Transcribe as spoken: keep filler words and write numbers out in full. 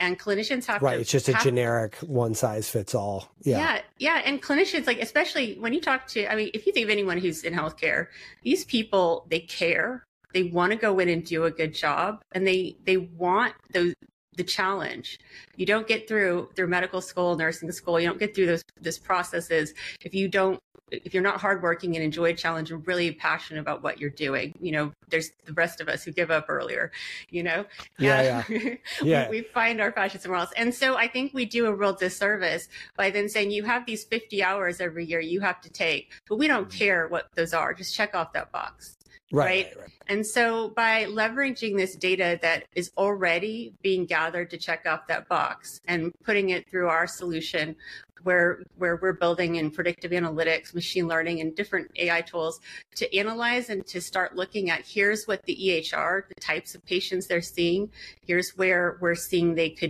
And clinicians have right. to- It's just a have, generic one size fits all. Yeah. Yeah. Yeah. And clinicians, like, especially when you talk to, I mean, if you think of anyone who's in healthcare, these people, they care. They want to go in and do a good job, and they, they want those, the challenge. You don't get through through medical school, nursing school. You don't get through those those processes if you don't, if you're not hardworking and enjoy a challenge and really passionate about what you're doing. You know, there's the rest of us who give up earlier. You know, yeah, yeah, yeah. we, we find our passion somewhere else, and so I think we do a real disservice by then saying you have these fifty hours every year you have to take, but we don't care what those are. Just check off that box. Right, right? right, right. And so by leveraging this data that is already being gathered to check off that box and putting it through our solution where where we're building in predictive analytics, machine learning, and different A I tools to analyze and to start looking at, here's what the E H R, the types of patients they're seeing, here's where we're seeing they could